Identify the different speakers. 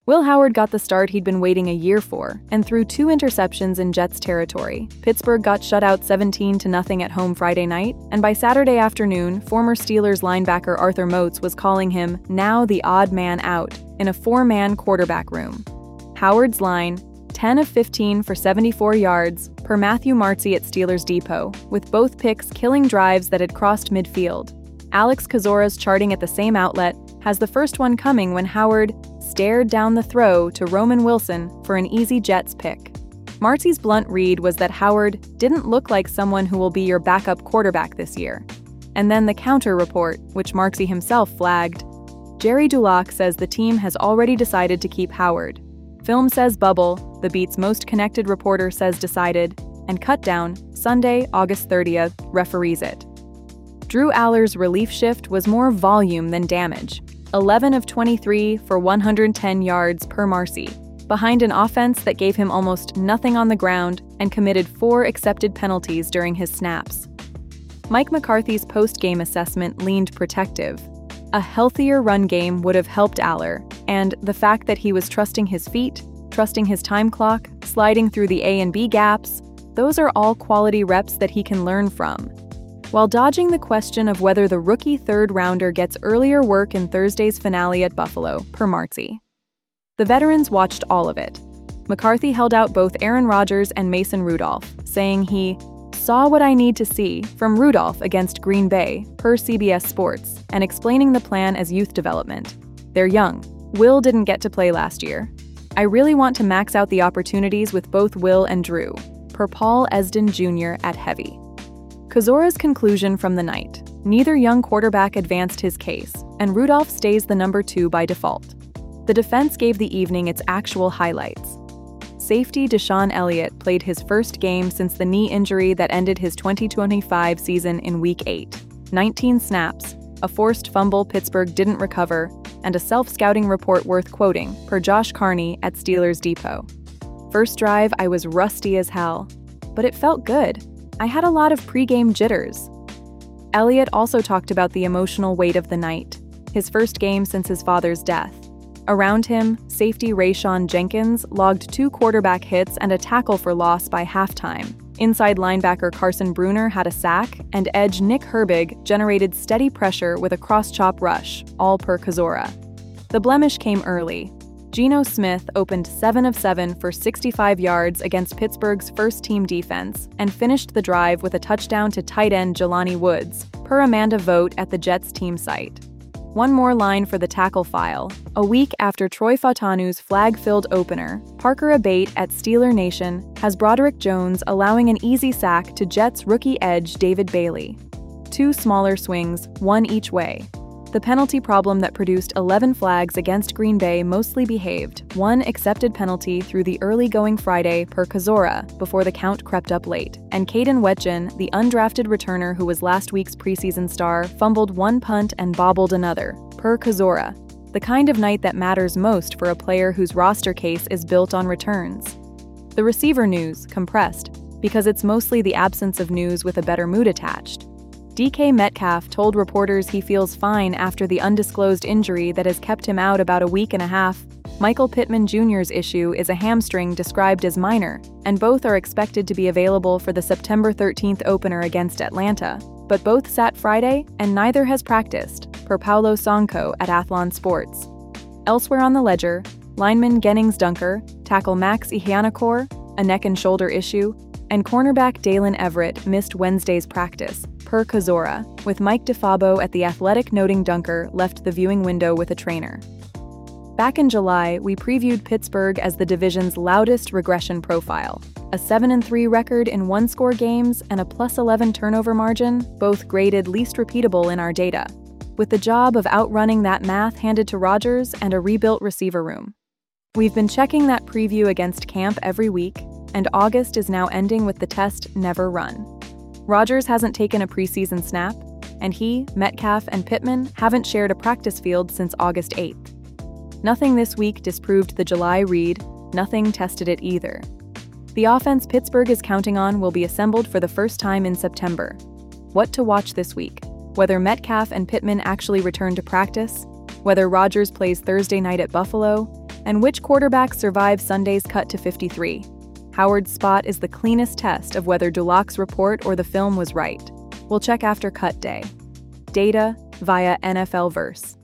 Speaker 1: Will Howard got the start he'd been waiting a year for and threw 2 interceptions in Jets territory. Pittsburgh got shut out 17-0 at home Friday night, and by Saturday afternoon, former Steelers linebacker Arthur Moats was calling him now the odd man out in a 4-man quarterback room. Howard's line, 10 of 15 for 74 yards, per Matthew Martzi at Steelers Depot, with both picks killing drives that had crossed midfield. Alex Kozora's charting at the same outlet has the first one coming when Howard stared down the throw to Roman Wilson for an easy Jets pick. Martzi's blunt read was that Howard didn't look like someone who will be your backup quarterback this year. And then the counter report, which Martzi himself flagged. Jerry Dulac says the team has already decided to keep Howard. Film says bubble, the beat's most connected reporter says decided, and cut down, Sunday, August 30th, referees it. Drew Aller's relief shift was more volume than damage. 11 of 23 for 110 yards per Marcy, behind an offense that gave him almost nothing on the ground and committed 4 accepted penalties during his snaps. Mike McCarthy's post-game assessment leaned protective. A healthier run game would have helped Aller, and the fact that he was trusting his feet, trusting his time clock, sliding through the A and B gaps, those are all quality reps that he can learn from. While dodging the question of whether the rookie third-rounder gets earlier work in Thursday's finale at Buffalo, per Martzi. The veterans watched all of it. McCarthy held out both Aaron Rodgers and Mason Rudolph, saying he saw what I need to see from Rudolph against Green Bay, per CBS Sports, and explaining the plan as youth development. They're young. Will didn't get to play last year. I really want to max out the opportunities with both Will and Drew, per Paul Esden Jr. at Heavy. Kozora's conclusion from the night. Neither young quarterback advanced his case, and Rudolph stays the number 2 by default. The defense gave the evening its actual highlights. Safety Deshaun Elliott played his first game since the knee injury that ended his 2025 season in Week 8. 19 snaps, a forced fumble Pittsburgh didn't recover, and a self-scouting report worth quoting, per Josh Carney at Steelers Depot. First drive, I was rusty as hell, but it felt good. I had a lot of pre-game jitters. Elliott also talked about the emotional weight of the night, his first game since his father's death. Around him, safety Rayshon Jenkins logged 2 quarterback hits and a tackle for loss by halftime. Inside linebacker Carson Bruner had a sack, and edge Nick Herbig generated steady pressure with a cross-chop rush, all per Kozora. The blemish came early. Geno Smith opened 7 of 7 for 65 yards against Pittsburgh's first-team defense and finished the drive with a touchdown to tight end Jelani Woods, per Amanda Vogt at the Jets team site. One more line for the tackle file. A week after Troy Fautanu's flag-filled opener, Parker Abate at Steeler Nation has Broderick Jones allowing an easy sack to Jets rookie edge David Bailey. 2 smaller swings, one each way. The penalty problem that produced 11 flags against Green Bay mostly behaved, 1 accepted penalty through the early going Friday per Kozora before the count crept up late, and Caden Wetjen, the undrafted returner who was last week's preseason star, fumbled 1 punt and bobbled another, per Kozora, the kind of night that matters most for a player whose roster case is built on returns. The receiver news, compressed, because it's mostly the absence of news with a better mood attached. DK Metcalf told reporters he feels fine after the undisclosed injury that has kept him out about a week and a half. Michael Pittman Jr.'s issue is a hamstring described as minor, and both are expected to be available for the September 13th opener against Atlanta. But both sat Friday, and neither has practiced, per Paulo Sonko at Athlon Sports. Elsewhere on the ledger, lineman Gennings Dunker, tackle Max Ihianakor, a neck and shoulder issue, and cornerback Dalen Everett missed Wednesday's practice, per Kozora, with Mike DeFabo at The Athletic noting Dunker left the viewing window with a trainer. Back in July, we previewed Pittsburgh as the division's loudest regression profile. A 7-3 record in one-score games and a +11 turnover margin, both graded least repeatable in our data, with the job of outrunning that math handed to Rodgers and a rebuilt receiver room. We've been checking that preview against camp every week, and August is now ending with the test never run. Rodgers hasn't taken a preseason snap, and he, Metcalf, and Pittman haven't shared a practice field since August 8th. Nothing this week disproved the July read, nothing tested it either. The offense Pittsburgh is counting on will be assembled for the first time in September. What to watch this week? Whether Metcalf and Pittman actually return to practice, whether Rodgers plays Thursday night at Buffalo, And which quarterback survived Sunday's cut to 53? Howard's spot is the cleanest test of whether Dulac's report or the film was right. We'll check after cut day. Data via NFL Verse.